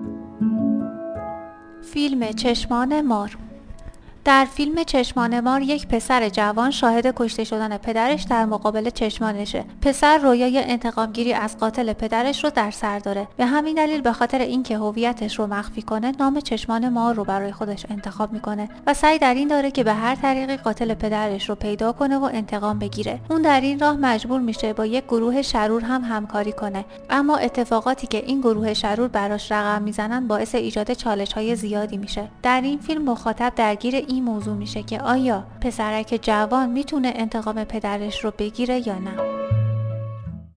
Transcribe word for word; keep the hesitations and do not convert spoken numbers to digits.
فیلم چشمان مار. در فیلم چشمان مار یک پسر جوان شاهد کشته شدن پدرش در مقابل چشمانشه. پسر رویای انتقامگیری از قاتل پدرش رو در سر داره. به همین دلیل به خاطر اینکه هویتش رو مخفی کنه نام چشمان مار رو برای خودش انتخاب میکنه و سعی در این داره که به هر طریقی قاتل پدرش رو پیدا کنه و انتقام بگیره. اون در این راه مجبور میشه با یک گروه شرور هم همکاری کنه، اما اتفاقاتی که این گروه شرور براش رقم میزنن باعث ایجاد چالش‌های زیادی میشه. در این فیلم مخاطب درگیر این موضوع میشه که آیا پسرک جوان میتونه انتقام پدرش رو بگیره یا نه.